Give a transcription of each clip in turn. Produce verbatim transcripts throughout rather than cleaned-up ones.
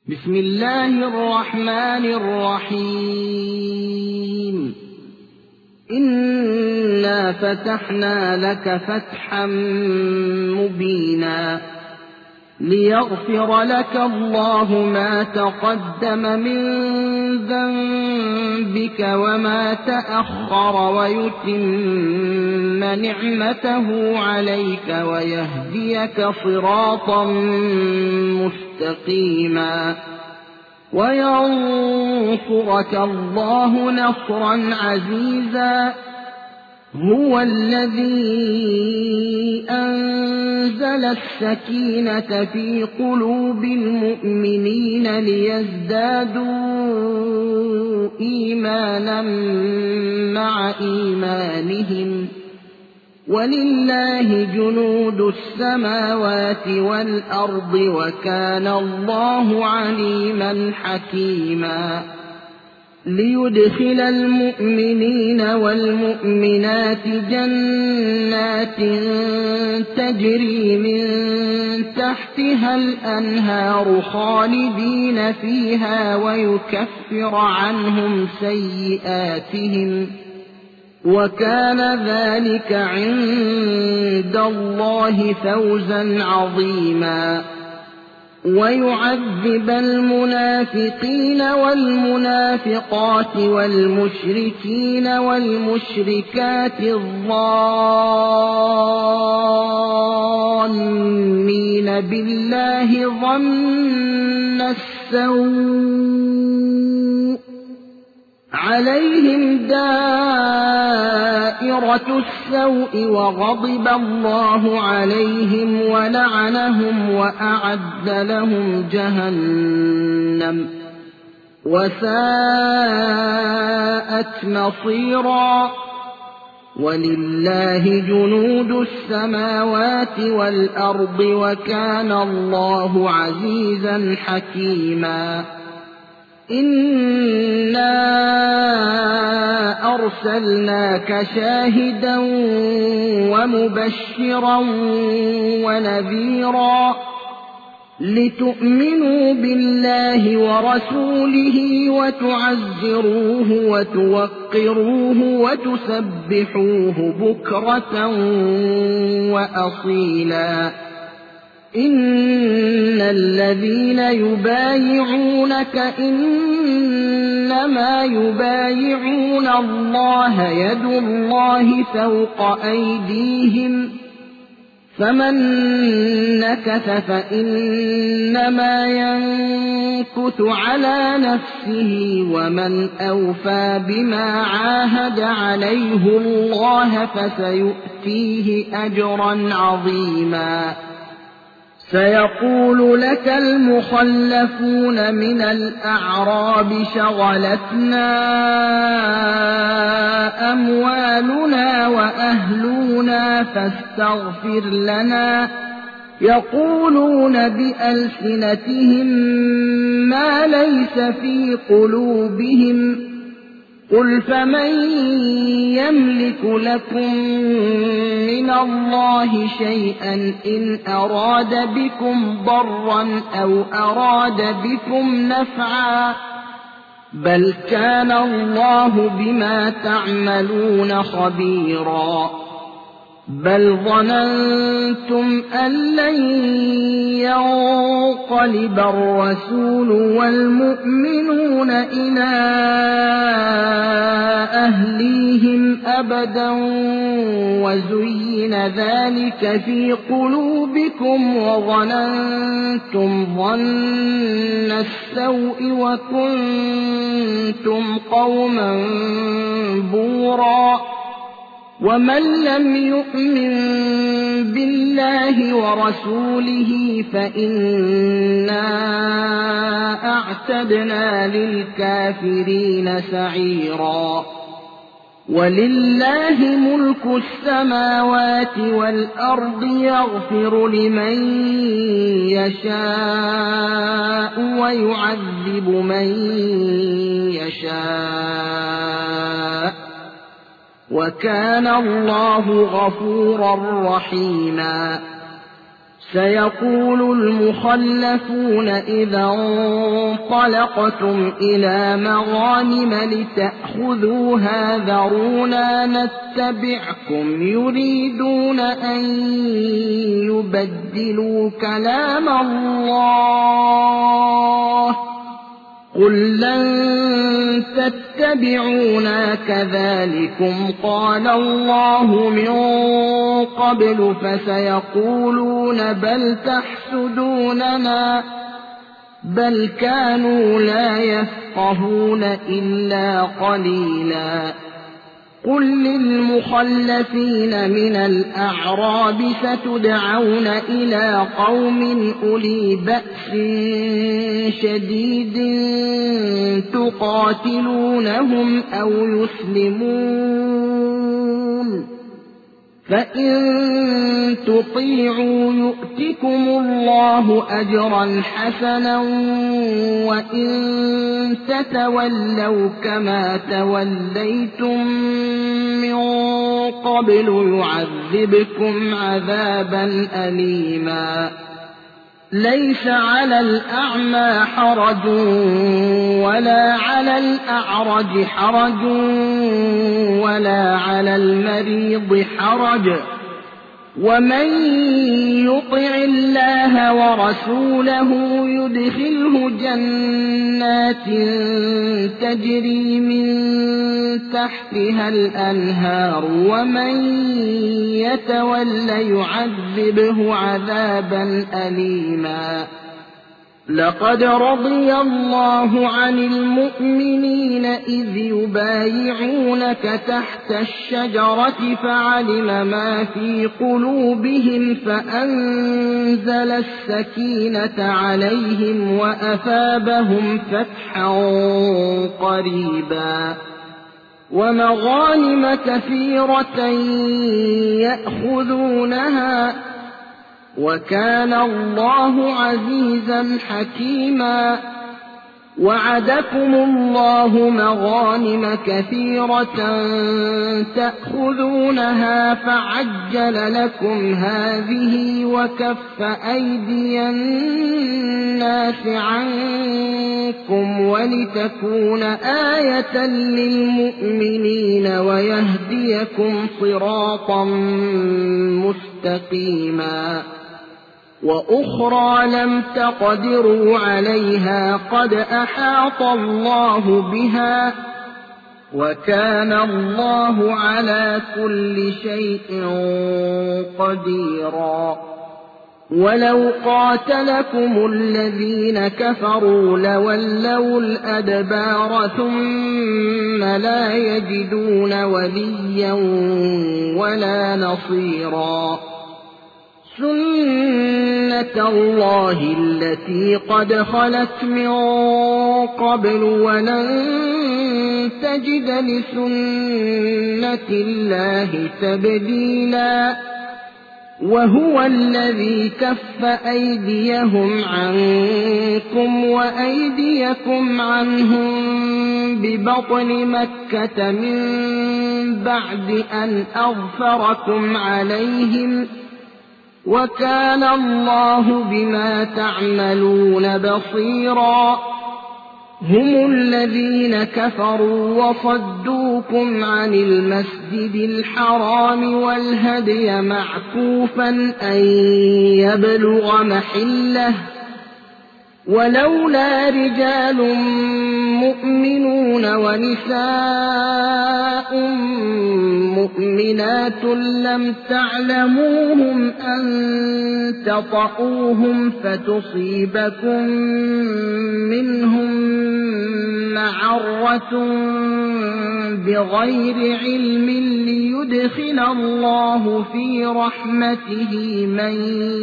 بسم الله الرحمن الرحيم إنا فتحنا لك فتحا مبينا ليغفر لك الله ما تقدم من ذنبك وما تأخر ويتم نعمته عليك ويهديك صراطا مستقيما وينصرك الله نصرا عزيزا هو الذي أنزل السكينة في قلوب المؤمنين ليزدادوا إيمانا مع إيمانهم ولله جنود السماوات والأرض وكان الله عليما حكيما ليدخل المؤمنين والمؤمنات جنات تجري من تحتها الأنهار خالدين فيها ويكفر عنهم سيئاتهم وكان ذلك عند الله فوزا عظيما ويعذب المنافقين والمنافقات والمشركين والمشركات الظانين بالله ظن السوء عليهم دائرة السوء وغضب الله عليهم ولعنهم وأعد لهم جهنم وساءت مصيرا ولله جنود السماوات والأرض وكان الله عزيزا حكيما إنا أرسلناك شاهدا ومبشرا ونذيرا لتؤمنوا بالله ورسوله وتعزروه وتوقروه وتسبحوه بكرة وأصيلا إن الذين يبايعونك إنما يبايعون الله يد الله فوق أيديهم فمن نكث فإنما ينكث على نفسه ومن أوفى بما عاهد عليه الله فسيؤتيه أجرا عظيما سيقول لك المخلفون من الأعراب شغلتنا أموالنا وأهلنا فاستغفر لنا يقولون بألسنتهم ما ليس في قلوبهم قل فمن يملك لكم من الله شيئا إن أراد بكم ضرا أو أراد بكم نفعا بل كان الله بما تعملون خبيرا بل ظننتم أن لن ينقلب الرسول والمؤمنون إلى أهليهم أبدا وزين ذلك في قلوبكم وظننتم ظن السوء وكنتم قوما بورا ومن لم يؤمن بالله ورسوله فإنا أعتدنا للكافرين سعيرا ولله ملك السماوات والأرض يغفر لمن يشاء ويعذب من يشاء وكان الله غفورا رحيما سيقول المخلفون إذا انطلقتم إلى مغانم لتأخذوها ذرونا نتبعكم يريدون أن يبدلوا كلام الله قل لن تتبعونا كذلكم قال الله من قبل فسيقولون بل تحسدوننا بل كانوا لا يفقهون إلا قليلا قل للمخلفين من الأعراب ستدعون إلى قوم أولي بأس شديد تقاتلونهم أو يسلمون فإن تطيعوا يؤتكم الله أجرا حسنا وإن تتولوا كما توليتم من قبل يعذبكم عذابا أليما ليس على الأعمى حرج ولا على الأعرج حرج ولا على المريض حرج ومن يطع الله ورسوله يدخله جنات تجري من تحتها الأنهار ومن يتولى يعذبه عذابا أليما لقد رضي الله عن المؤمنين إذ يبايعونك تحت الشجرة فعلم ما في قلوبهم فأنزل السكينة عليهم وأثابهم فتحا قريبا ومغانم كثيرة يأخذونها وكان الله عزيزا حكيما وعدكم الله مغانم كثيرة تأخذونها فعجل لكم هذه وكف أيدي الناس عنكم ولتكون آية للمؤمنين ويهديكم صراطا مستقيما وأخرى لم تقدروا عليها قد أحاط الله بها وكان الله على كل شيء قديرا ولو قاتلكم الذين كفروا لولوا الأدبار ثم لا يجدون وليا ولا نصيرا سنة الله التي قد خلت من قبل ولن تجد لسنة الله تبديلا وهو الذي كف أيديهم عنكم وأيديكم عنهم ببطن مكة من بعد أن أغفركم عليهم وكان الله بما تعملون بصيرا هم الذين كفروا وصدوكم عن المسجد الحرام والهدي معكوفا أن يبلغ محله ولولا رجال مؤمنون ونساء مؤمنات لم تعلموهم أن تطؤوهم فتصيبكم منهم معرة بغير علم ليدخل الله في رحمته من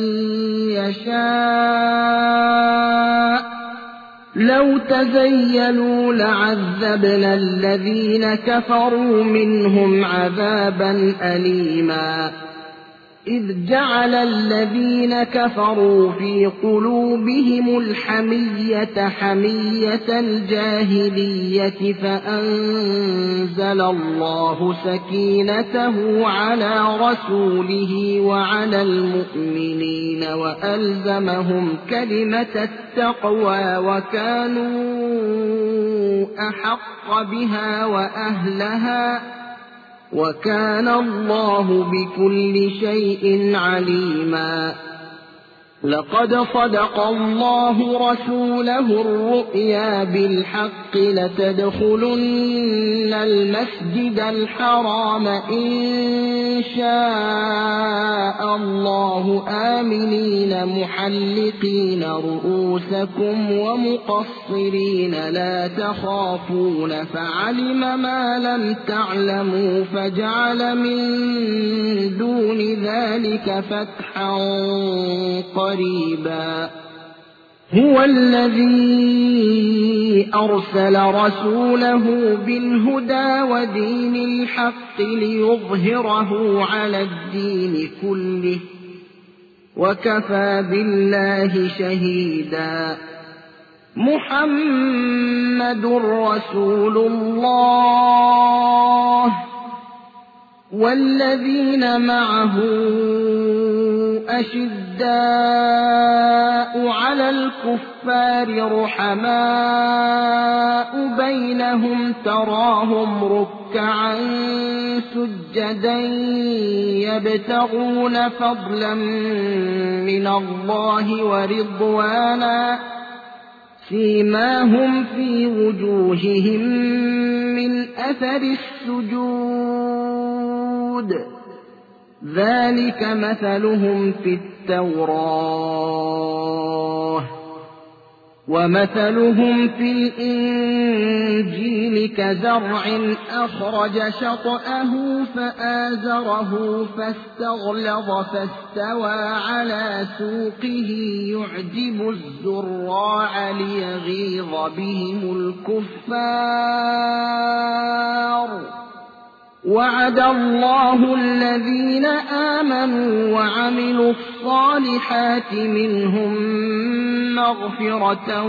يشاء لو تزيلوا لعذبنا الذين كفروا منهم عذابا أليما إذ جعل الذين كفروا في قلوبهم الحمية حمية الجاهلية فأنزل الله سكينته على رسوله وعلى المؤمنين وألزمهم كلمة التقوى وكانوا أحق بها وأهلها وكان الله بكل شيء عليما. لقد صدق الله رسوله الرؤيا بالحق لتدخلن المسجد الحرام إن شاء الله آمنين محلقين رؤوسكم ومقصرين لا تخافون فعلم ما لم تعلموا فجعل من دون ذلك فتحا قريبا. هو الذي أرسل رسوله بالهدى ودين الحق ليظهره على الدين كله وكفى بالله شهيدا. محمد رسول الله والذين معه أشداء على الكفار رحماء بينهم تراهم ركعا سجدا يبتغون فضلا من الله ورضوانا سيماهم في وجوههم من أثر السجود ذلك مثلهم في التوراة ومثلهم في الإنجيل كزرع أخرج شطأه فآزره فاستغلظ فاستوى على سوقه يعجب الزراع ليغيظ بهم الكفار. وعد الله الذين آمنوا وعملوا الصالحات منهم مغفرة